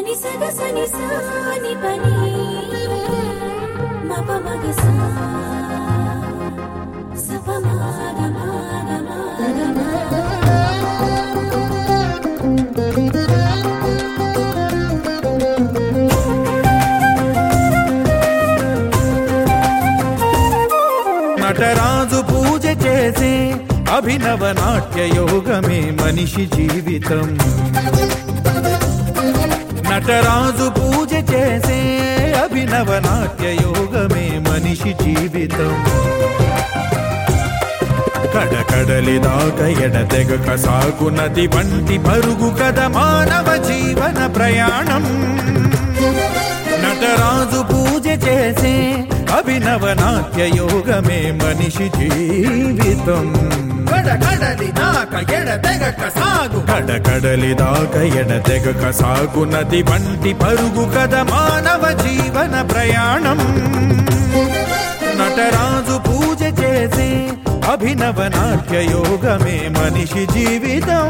పని సగ సని సాని పని మప మగ సా సప మాగ మాగ మాగ నటరాజు పూజ చేసే అభినవ నాట్య యోగమే మనిషి జీవితం. నటరాజు పూజ చేసే అభినవ నాట్య యోగమే మనిషి జీవితం. కడకడలి దాకా ఎడతెగక సాగునది వంటి పరుగు కథ మానవ జీవన ప్రయాణం. నటరాజు పూజ చేసే అభినవ నాట్య యోగమే మనిషి జీవితం. కడకడలి దాకా ఎడతెగక సాగు కడకడలి దాకా ఎడతెగక సాగునది వంటి పరుగు కథ మానవ జీవన ప్రయాణం. నటరాజు పూజ చేసే అభినవ నాట్య యోగమే మనిషి జీవితం.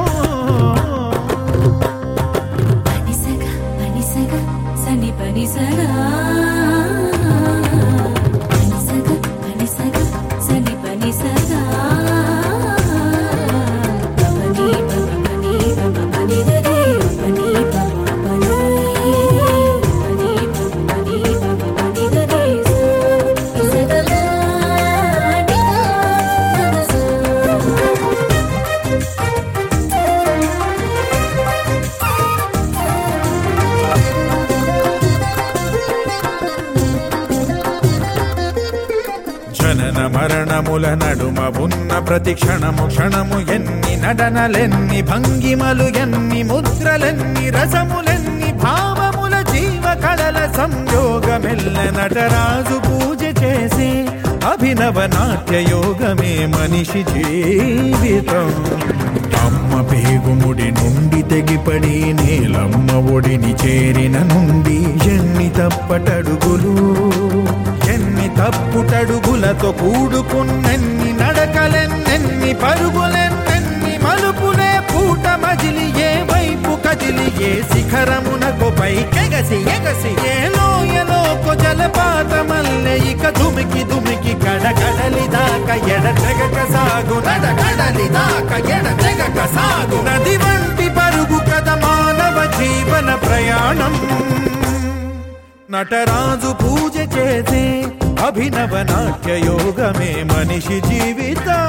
పని సగ సని పని సగా పని సగ సని పని సగా పని పని పని దరే పని పని పని పని పని దరే సగలా జనన మరణముల నడుమ ఉన్న ప్రతి క్షణము క్షణము ఎన్ని నడనలెన్ని భంగిమలు ఎన్ని ముద్రలెన్ని రసములెన్ని భావముల జీవ కళల సంయోగమెల్ల నటరాజు పూజ చేసే అభినవ నాట్య యోగమే మనిషి జీవితం. అమ్మ పేగుముడి నుండి తెగిపడి నేలమ్మ ఒడిని చేరిన నుండి ఎన్ని తప్పటడుగులు ఎన్ని తప్పుటడుగులతో కూడుకున్నెన్ని నడకలెన్నెన్ని పరుగులెన్నెన్ని మలుపులే పూట మజిలి ఏ వైపు కదిలి ఏ శిఖరమునకు పైకెగసి ఎగసి ఏ లోయలోకు జలపాతమల్లె ఇక దుమికి దుమికి కడకడలి దాకా ఎడతెగక సాగు నడకడలి దాకా ఎడతెగక సాగు నది వంటి పరుగు కథ మానవ జీవన ప్రయాణం. నటరాజు పూజ చేసే అభినవ నాట్య యోగమే మనిషి జీవితం.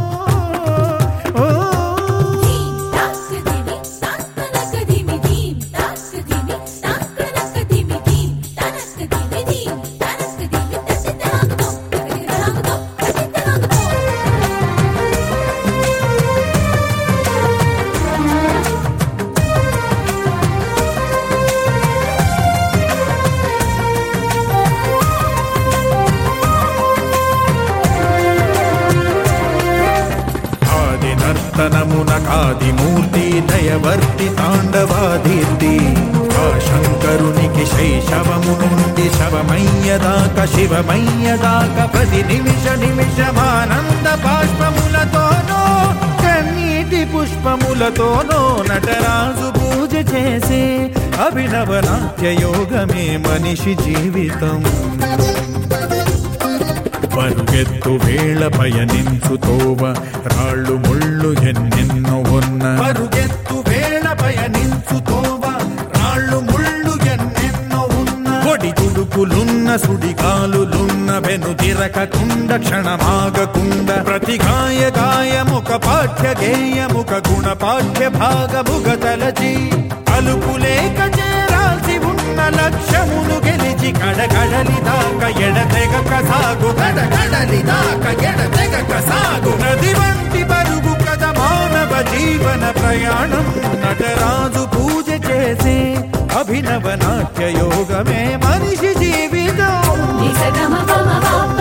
నమునకాదిమూర్తి దయవర్తి తాండవాదీర్తి ఆ శంకరునికి శైశవము నుండి శవమయ్యదాకా శివమయ్యదాకా ప్రతి నిమిష నిమిషమానంద బాష్పములతోనో కన్నీటి పుష్పములతోనో నటరాజు పూజ చేసే అభినవ నాట్య యోగమే మనిషి జీవితం. పరుగెత్తు వేళ పయనించు తోవ రాళ్ళు ముళ్ళు ఎన్నెన్నో ఉన్న పరుగెత్తు వేళ పయనించు తోవ రాళ్ళు ముళ్ళు ఎన్నెన్నో ఉన్న ఒడి తుడుకులున్న సుడిగాలులున్న వెను తిరకకుండ క్షణమాగకుండ ప్రతి గాయముక పాఠ్య గేయముక గుణ పాఠ్య భాగముగ తలచి అలుపులేక చేరాల్సి ఉన్న లక్ష్యమును గెలిచి కడకడలి దాకా ఎడతెగక సాగు కడకడలి దాకా ఎడతెగక సాగు నది వంటి పరుగు కథ మానవ జీవన ప్రయాణం. నటరాజు పూజ చేసే అభినవ నాట్య యోగమే మనిషి జీవితం.